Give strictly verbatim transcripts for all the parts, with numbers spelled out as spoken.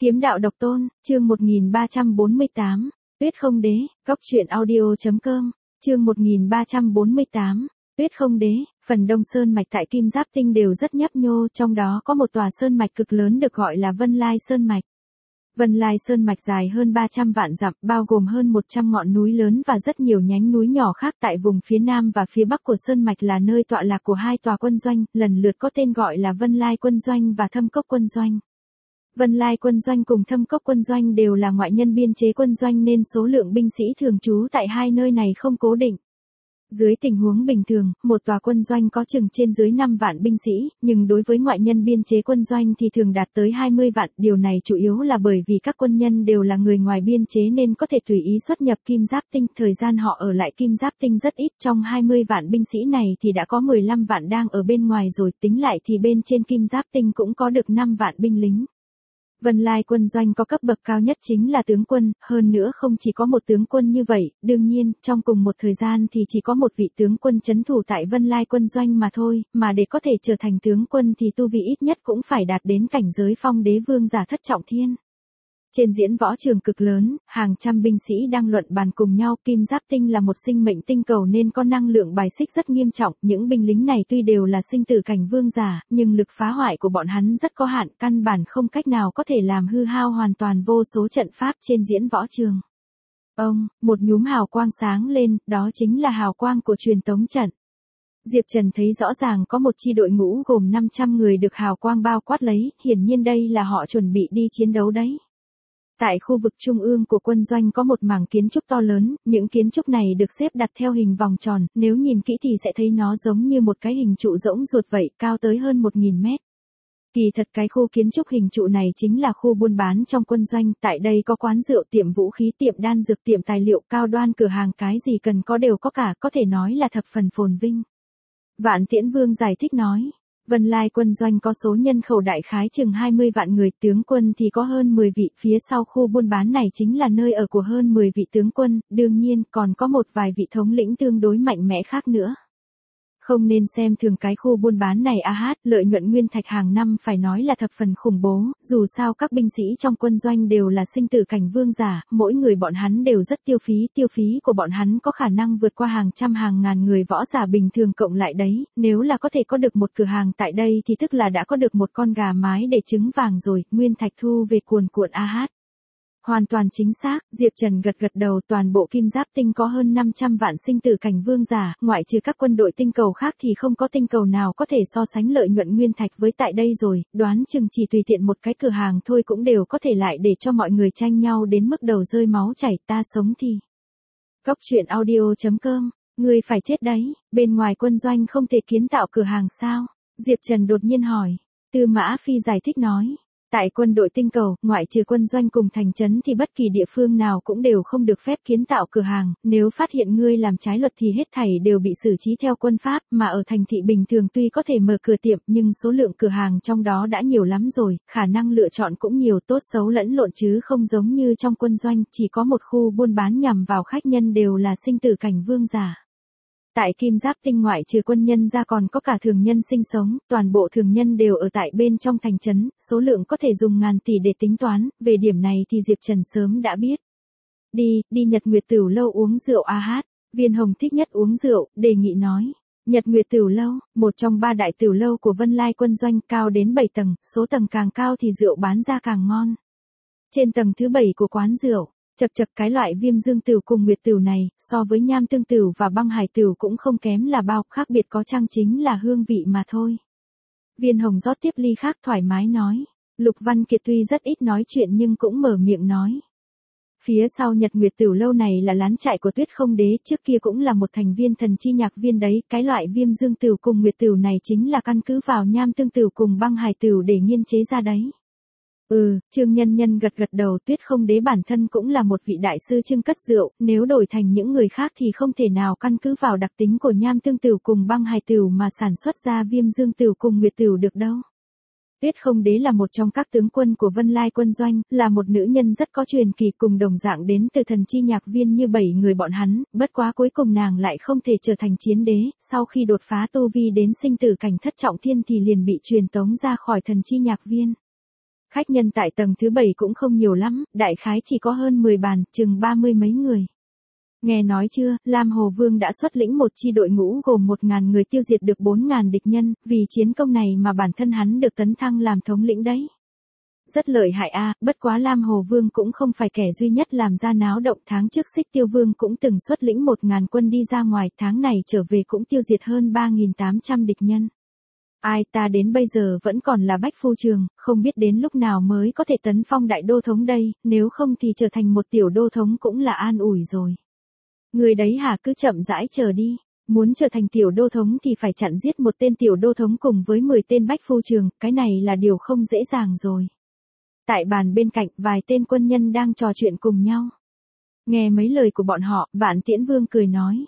Kiếm đạo độc tôn, chương một nghìn ba trăm bốn mươi tám, Tuyết không đế, góc truyện audio.com, chương một nghìn ba trăm bốn mươi tám, Tuyết không đế, phần đông sơn mạch tại Kim Giáp Tinh đều rất nhấp nhô, trong đó có một tòa sơn mạch cực lớn được gọi là Vân Lai Sơn Mạch. Vân Lai Sơn Mạch dài hơn ba trăm vạn dặm, bao gồm hơn một trăm ngọn núi lớn và rất nhiều nhánh núi nhỏ khác. Tại vùng phía nam và phía bắc của Sơn Mạch là nơi tọa lạc của hai tòa quân doanh, lần lượt có tên gọi là Vân Lai Quân Doanh và Thâm Cốc Quân Doanh. Vân Lai Quân Doanh cùng Thâm Cốc Quân Doanh đều là ngoại nhân biên chế quân doanh nên số lượng binh sĩ thường trú tại hai nơi này không cố định. Dưới tình huống bình thường, một tòa quân doanh có chừng trên dưới năm vạn binh sĩ, nhưng đối với ngoại nhân biên chế quân doanh thì thường đạt tới hai mươi vạn. Điều này chủ yếu là bởi vì các quân nhân đều là người ngoài biên chế nên có thể tùy ý xuất nhập Kim Giáp Tinh. Thời gian họ ở lại Kim Giáp Tinh rất ít, trong hai mươi vạn binh sĩ này thì đã có mười lăm vạn đang ở bên ngoài rồi, tính lại thì bên trên Kim Giáp Tinh cũng có được năm vạn binh lính. Vân Lai Quân Doanh có cấp bậc cao nhất chính là tướng quân, hơn nữa không chỉ có một tướng quân như vậy, đương nhiên, trong cùng một thời gian thì chỉ có một vị tướng quân trấn thủ tại Vân Lai Quân Doanh mà thôi, mà để có thể trở thành tướng quân thì tu vi ít nhất cũng phải đạt đến cảnh giới phong đế vương giả thất trọng thiên. Trên diễn võ trường cực lớn, hàng trăm binh sĩ đang luận bàn cùng nhau. Kim Giáp Tinh là một sinh mệnh tinh cầu nên có năng lượng bài xích rất nghiêm trọng. Những binh lính này tuy đều là sinh tử cảnh vương giả, nhưng lực phá hoại của bọn hắn rất có hạn, căn bản không cách nào có thể làm hư hao hoàn toàn vô số trận pháp trên diễn võ trường. Ông, một nhúm hào quang sáng lên, đó chính là hào quang của truyền tống trận. Diệp Trần thấy rõ ràng có một chi đội ngũ gồm năm trăm người được hào quang bao quát lấy, hiển nhiên đây là họ chuẩn bị đi chiến đấu đấy. Tại khu vực trung ương của quân doanh có một mảng kiến trúc to lớn, những kiến trúc này được xếp đặt theo hình vòng tròn, nếu nhìn kỹ thì sẽ thấy nó giống như một cái hình trụ rỗng ruột vậy, cao tới hơn một nghìn mét. Kỳ thật cái khu kiến trúc hình trụ này chính là khu buôn bán trong quân doanh, tại đây có quán rượu, tiệm vũ khí, tiệm đan dược, tiệm tài liệu, cao đoan, cửa hàng, cái gì cần có đều có cả, có thể nói là thập phần phồn vinh. Vạn Tiễn Vương giải thích nói. Vân Lai Quân Doanh có số nhân khẩu đại khái chừng hai mươi vạn người, tướng quân thì có hơn mười vị, phía sau khu buôn bán này chính là nơi ở của hơn mười vị tướng quân, đương nhiên còn có một vài vị thống lĩnh tương đối mạnh mẽ khác nữa. Không nên xem thường cái khu buôn bán này a hát, lợi nhuận nguyên thạch hàng năm phải nói là thập phần khủng bố, dù sao các binh sĩ trong quân doanh đều là sinh tử cảnh vương giả, mỗi người bọn hắn đều rất tiêu phí, tiêu phí của bọn hắn có khả năng vượt qua hàng trăm hàng ngàn người võ giả bình thường cộng lại đấy, nếu là có thể có được một cửa hàng tại đây thì tức là đã có được một con gà mái để trứng vàng rồi, nguyên thạch thu về cuồn cuộn a hát. Hoàn toàn chính xác, Diệp Trần gật gật đầu, toàn bộ Kim Giáp Tinh có hơn năm trăm vạn sinh tử cảnh vương giả, ngoại trừ các quân đội tinh cầu khác thì không có tinh cầu nào có thể so sánh lợi nhuận nguyên thạch với tại đây rồi, đoán chừng chỉ tùy tiện một cái cửa hàng thôi cũng đều có thể lại để cho mọi người tranh nhau đến mức đầu rơi máu chảy, ta sống thì. Góc truyện audio.com, người phải chết đấy, bên ngoài quân doanh không thể kiến tạo cửa hàng sao? Diệp Trần đột nhiên hỏi, Tư Mã Phi giải thích nói. Tại quân đội tinh cầu, ngoại trừ quân doanh cùng thành trấn thì bất kỳ địa phương nào cũng đều không được phép kiến tạo cửa hàng, nếu phát hiện ngươi làm trái luật thì hết thảy đều bị xử trí theo quân pháp, mà ở thành thị bình thường tuy có thể mở cửa tiệm nhưng số lượng cửa hàng trong đó đã nhiều lắm rồi, khả năng lựa chọn cũng nhiều, tốt xấu lẫn lộn chứ không giống như trong quân doanh, chỉ có một khu buôn bán nhằm vào khách nhân đều là sinh tử cảnh vương giả. Tại Kim Giáp Tinh ngoại trừ quân nhân ra còn có cả thường nhân sinh sống, toàn bộ thường nhân đều ở tại bên trong thành trấn, số lượng có thể dùng ngàn tỷ để tính toán, về điểm này thì Diệp Trần sớm đã biết. Đi, đi Nhật Nguyệt Tửu Lâu uống rượu a hát, Viên Hồng thích nhất uống rượu, đề nghị nói. Nhật Nguyệt Tửu Lâu, một trong ba đại tửu lâu của Vân Lai Quân Doanh, cao đến bảy tầng, số tầng càng cao thì rượu bán ra càng ngon. Trên tầng thứ bảy của quán rượu, chật chật cái loại Viêm Dương Tửu cùng Nguyệt Tửu này, so với Nham Tương Tửu và Băng Hải Tửu cũng không kém là bao, khác biệt có chăng chính là hương vị mà thôi. Viên Hồng rót tiếp ly khác thoải mái nói. Lục Văn Kiệt tuy rất ít nói chuyện nhưng cũng mở miệng nói. Phía sau Nhật Nguyệt Tửu Lâu này là lán trại của Tuyết Không Đế, trước kia cũng là một thành viên thần chi nhạc viên đấy, cái loại Viêm Dương Tửu cùng Nguyệt Tửu này chính là căn cứ vào Nham Tương Tửu cùng Băng Hải Tửu để nghiên chế ra đấy. Ừ, Trương Nhân Nhân gật gật đầu, Tuyết Không Đế bản thân cũng là một vị đại sư trưng cất rượu, nếu đổi thành những người khác thì không thể nào căn cứ vào đặc tính của Nham Tương Tửu cùng Băng Hải Tửu mà sản xuất ra Viêm Dương Tửu cùng Nguyệt Tửu được đâu. Tuyết Không Đế là một trong các tướng quân của Vân Lai Quân Doanh, là một nữ nhân rất có truyền kỳ, cùng đồng dạng đến từ thần chi nhạc viên như bảy người bọn hắn, bất quá cuối cùng nàng lại không thể trở thành chiến đế, sau khi đột phá tu vi đến sinh tử cảnh thất trọng thiên thì liền bị truyền tống ra khỏi thần chi nhạc viên. Khách nhân tại tầng thứ bảy cũng không nhiều lắm, đại khái chỉ có hơn mười bàn, chừng ba mươi mấy người. Nghe nói chưa, Lam Hồ Vương đã xuất lĩnh một chi đội ngũ gồm một ngàn người tiêu diệt được bốn ngàn địch nhân, vì chiến công này mà bản thân hắn được tấn thăng làm thống lĩnh đấy. Rất lợi hại a, bất quá Lam Hồ Vương cũng không phải kẻ duy nhất làm ra náo động, tháng trước Xích Tiêu Vương cũng từng xuất lĩnh một ngàn quân đi ra ngoài, tháng này trở về cũng tiêu diệt hơn ba nghìn tám trăm địch nhân. Ai ta đến bây giờ vẫn còn là bách phu trường, không biết đến lúc nào mới có thể tấn phong đại đô thống đây, nếu không thì trở thành một tiểu đô thống cũng là an ủi rồi. Người đấy hả, cứ chậm rãi chờ đi, muốn trở thành tiểu đô thống thì phải chặn giết một tên tiểu đô thống cùng với mười tên bách phu trường, cái này là điều không dễ dàng rồi. Tại bàn bên cạnh, vài tên quân nhân đang trò chuyện cùng nhau. Nghe mấy lời của bọn họ, Vạn Tiễn Vương cười nói.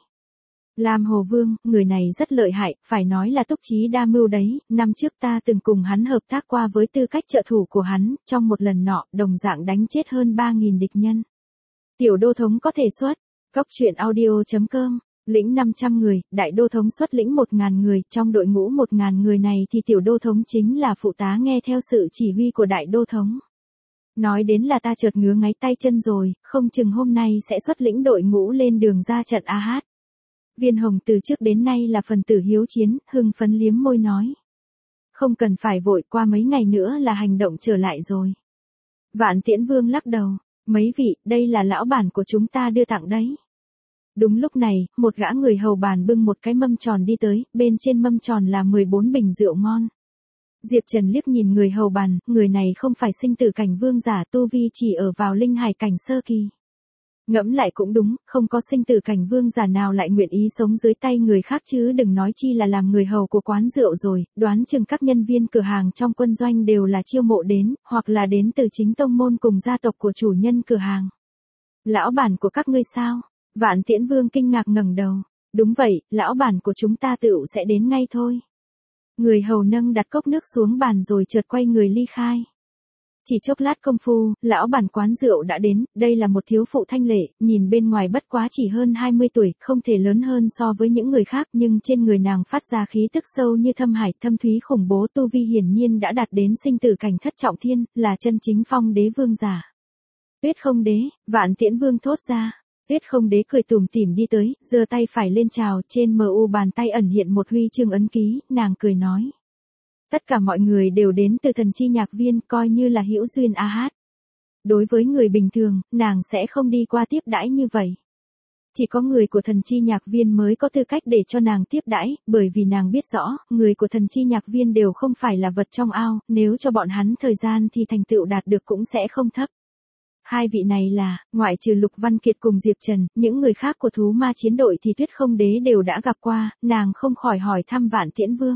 Lam Hồ Vương, người này rất lợi hại, phải nói là túc trí đa mưu đấy, năm trước ta từng cùng hắn hợp tác qua với tư cách trợ thủ của hắn, trong một lần nọ, đồng dạng đánh chết hơn ba nghìn địch nhân. Tiểu đô thống có thể xuất, Cốc truyện audio chấm com, lĩnh năm trăm người, đại đô thống xuất lĩnh một ngàn người, trong đội ngũ một ngàn người này thì tiểu đô thống chính là phụ tá nghe theo sự chỉ huy của đại đô thống. Nói đến là ta chợt ngứa ngáy tay chân rồi, không chừng hôm nay sẽ xuất lĩnh đội ngũ lên đường ra trận a hát. Viên Hồng từ trước đến nay là phần tử hiếu chiến, hưng phấn liếm môi nói. Không cần phải vội, qua mấy ngày nữa là hành động trở lại rồi. Vạn Tiễn Vương lắc đầu, mấy vị, đây là lão bản của chúng ta đưa tặng đấy. Đúng lúc này, một gã người hầu bàn bưng một cái mâm tròn đi tới, bên trên mâm tròn là mười bốn bình rượu ngon. Diệp Trần liếc nhìn người hầu bàn, người này không phải sinh tử cảnh vương giả, tu vi chỉ ở vào linh hải cảnh sơ kỳ. Ngẫm lại cũng đúng, không có sinh tử cảnh vương giả nào lại nguyện ý sống dưới tay người khác chứ đừng nói chi là làm người hầu của quán rượu rồi, đoán chừng các nhân viên cửa hàng trong quân doanh đều là chiêu mộ đến, hoặc là đến từ chính tông môn cùng gia tộc của chủ nhân cửa hàng. Lão bản của các ngươi sao? Vạn Tiễn Vương kinh ngạc ngẩng đầu. Đúng vậy, lão bản của chúng ta tựu sẽ đến ngay thôi. Người hầu nâng đặt cốc nước xuống bàn rồi chợt quay người ly khai. Chỉ chốc lát công phu, lão bản quán rượu đã đến, đây là một thiếu phụ thanh lệ, nhìn bên ngoài bất quá chỉ hơn hai mươi tuổi, không thể lớn hơn so với những người khác nhưng trên người nàng phát ra khí tức sâu như thâm hải, thâm thúy khủng bố, tu vi hiển nhiên đã đạt đến sinh tử cảnh thất trọng thiên, là chân chính phong đế vương giả. Tuyết Không Đế, Vạn Tiễn Vương thốt ra. Tuyết Không Đế cười tủm tỉm đi tới, giơ tay phải lên chào, trên mờ u bàn tay ẩn hiện một huy chương ấn ký, nàng cười nói. Tất cả mọi người đều đến từ thần chi nhạc viên, coi như là hữu duyên a hát. Đối với người bình thường, nàng sẽ không đi qua tiếp đãi như vậy. Chỉ có người của thần chi nhạc viên mới có tư cách để cho nàng tiếp đãi, bởi vì nàng biết rõ, người của thần chi nhạc viên đều không phải là vật trong ao, nếu cho bọn hắn thời gian thì thành tựu đạt được cũng sẽ không thấp. Hai vị này là, ngoại trừ Lục Văn Kiệt cùng Diệp Trần, những người khác của thú ma chiến đội thì Tuyết Không Đế đều đã gặp qua, nàng không khỏi hỏi thăm Vạn Tiễn Vương.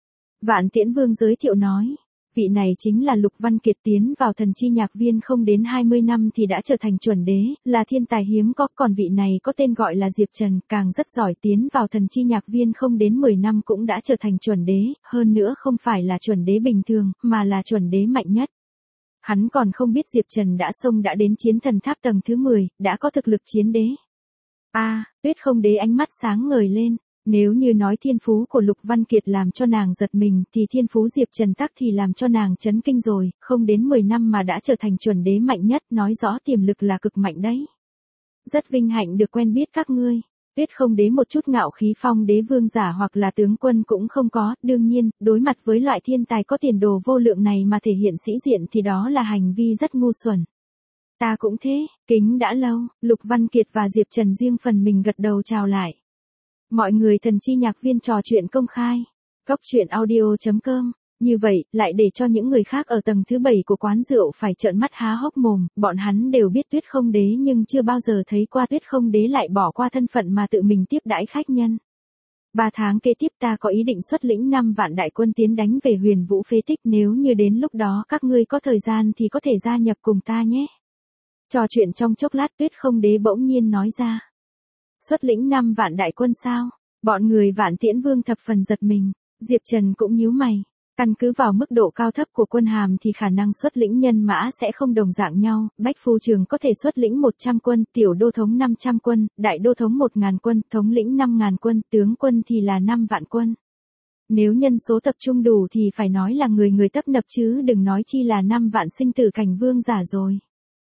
Vạn Tiễn Vương giới thiệu nói, vị này chính là Lục Văn Kiệt, tiến vào thần chi nhạc viên không đến hai mươi năm thì đã trở thành chuẩn đế, là thiên tài hiếm có, còn vị này có tên gọi là Diệp Trần, càng rất giỏi, tiến vào thần chi nhạc viên không đến mười năm cũng đã trở thành chuẩn đế, hơn nữa không phải là chuẩn đế bình thường, mà là chuẩn đế mạnh nhất. Hắn còn không biết Diệp Trần đã xông đã đến chiến thần tháp tầng thứ mười, đã có thực lực chiến đế. A, à, Tuyết Không Đế ánh mắt sáng ngời lên, nếu như nói thiên phú của Lục Văn Kiệt làm cho nàng giật mình thì thiên phú Diệp Trần tắc thì làm cho nàng chấn kinh rồi, không đến mười năm mà đã trở thành chuẩn đế mạnh nhất, nói rõ tiềm lực là cực mạnh đấy. Rất vinh hạnh được quen biết các ngươi. Tuyết Không Đế một chút ngạo khí, phong đế vương giả hoặc là tướng quân cũng không có, đương nhiên, đối mặt với loại thiên tài có tiền đồ vô lượng này mà thể hiện sĩ diện thì đó là hành vi rất ngu xuẩn. Ta cũng thế, kính đã lâu, Lục Văn Kiệt và Diệp Trần riêng phần mình gật đầu chào lại. Mọi người thần chi nhạc viên trò chuyện công khai. Cốc truyện audio chấm com. Như vậy, lại để cho những người khác ở tầng thứ bảy của quán rượu phải trợn mắt há hốc mồm, bọn hắn đều biết Tuyết Không Đế nhưng chưa bao giờ thấy qua Tuyết Không Đế lại bỏ qua thân phận mà tự mình tiếp đãi khách nhân. Ba tháng kế tiếp ta có ý định xuất lĩnh năm vạn đại quân tiến đánh về Huyền Vũ phế tích, nếu như đến lúc đó các ngươi có thời gian thì có thể gia nhập cùng ta nhé. Trò chuyện trong chốc lát Tuyết Không Đế bỗng nhiên nói ra. Xuất lĩnh năm vạn đại quân sao? Bọn người Vạn Tiễn Vương thập phần giật mình, Diệp Trần cũng nhíu mày. Căn cứ vào mức độ cao thấp của quân hàm thì khả năng xuất lĩnh nhân mã sẽ không đồng dạng nhau, Bách Phu Trường có thể xuất lĩnh một trăm quân, tiểu đô thống năm trăm quân, đại đô thống một ngàn quân, thống lĩnh năm ngàn quân, tướng quân thì là năm vạn quân. Nếu nhân số tập trung đủ thì phải nói là người người tấp nập chứ đừng nói chi là năm vạn sinh tử cảnh vương giả rồi.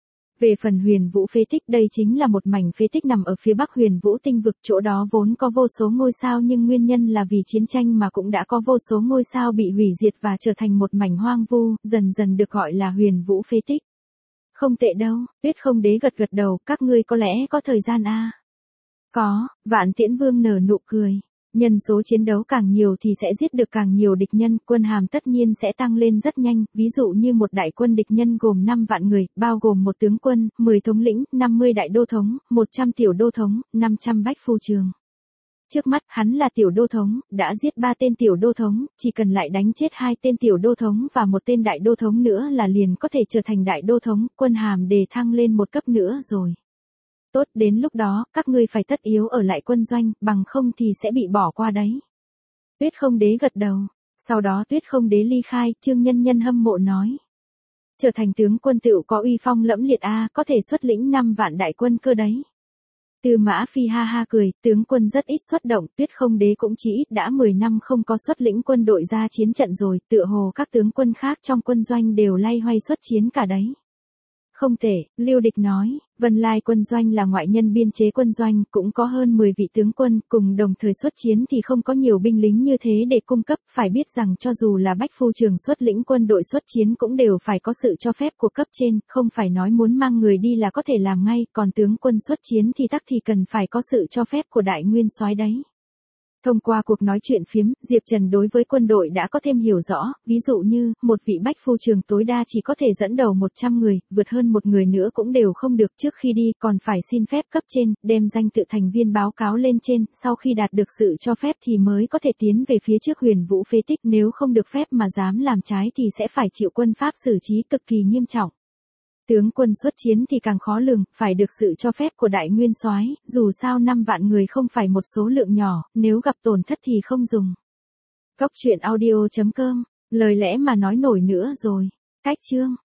Về phần Huyền Vũ phế tích, đây chính là một mảnh phế tích nằm ở phía bắc Huyền Vũ tinh vực, chỗ đó vốn có vô số ngôi sao nhưng nguyên nhân là vì chiến tranh mà cũng đã có vô số ngôi sao bị hủy diệt và trở thành một mảnh hoang vu, dần dần được gọi là Huyền Vũ phế tích. Không tệ đâu, Tuyết Không Đế gật gật đầu, các ngươi có lẽ có thời gian a? À? Có, Vạn Tiễn Vương nở nụ cười. Nhân số chiến đấu càng nhiều thì sẽ giết được càng nhiều địch nhân, quân hàm tất nhiên sẽ tăng lên rất nhanh, ví dụ như một đại quân địch nhân gồm năm vạn người, bao gồm một tướng quân, mười thống lĩnh, năm mươi đại đô thống, một trăm tiểu đô thống, năm trăm bách phu trường. Trước mắt hắn là tiểu đô thống, đã giết ba tên tiểu đô thống, chỉ cần lại đánh chết hai tên tiểu đô thống và một tên đại đô thống nữa là liền có thể trở thành đại đô thống, quân hàm đề thăng lên một cấp nữa rồi. Tốt, đến lúc đó, các ngươi phải tất yếu ở lại quân doanh, bằng không thì sẽ bị bỏ qua đấy. Tuyết Không Đế gật đầu. Sau đó Tuyết Không Đế ly khai, Trương Nhân Nhân hâm mộ nói. Trở thành tướng quân tựu có uy phong lẫm liệt a, có thể xuất lĩnh năm vạn đại quân cơ đấy. Tư Mã Phi ha ha cười, tướng quân rất ít xuất động, Tuyết Không Đế cũng chỉ ít đã mười năm không có xuất lĩnh quân đội ra chiến trận rồi, tựa hồ các tướng quân khác trong quân doanh đều lay hoay xuất chiến cả đấy. Không thể, Lưu Địch nói, Vân Lai quân doanh là ngoại nhân biên chế quân doanh, cũng có hơn mười vị tướng quân, cùng đồng thời xuất chiến thì không có nhiều binh lính như thế để cung cấp, phải biết rằng cho dù là bách phu trường xuất lĩnh quân đội xuất chiến cũng đều phải có sự cho phép của cấp trên, không phải nói muốn mang người đi là có thể làm ngay, còn tướng quân xuất chiến thì tắc thì cần phải có sự cho phép của đại nguyên soái đấy. Thông qua cuộc nói chuyện phiếm, Diệp Trần đối với quân đội đã có thêm hiểu rõ, ví dụ như, một vị bách phu trường tối đa chỉ có thể dẫn đầu một trăm người, vượt hơn một người nữa cũng đều không được, trước khi đi còn phải xin phép cấp trên, đem danh tự thành viên báo cáo lên trên, sau khi đạt được sự cho phép thì mới có thể tiến về phía trước Huyền Vũ phế tích, nếu không được phép mà dám làm trái thì sẽ phải chịu quân pháp xử trí cực kỳ nghiêm trọng. Tướng quân xuất chiến thì càng khó lường, phải được sự cho phép của đại nguyên soái, dù sao năm vạn người không phải một số lượng nhỏ, nếu gặp tổn thất thì không dùng. Cóc truyện audio chấm com, lời lẽ mà nói nổi nữa rồi. Cách chương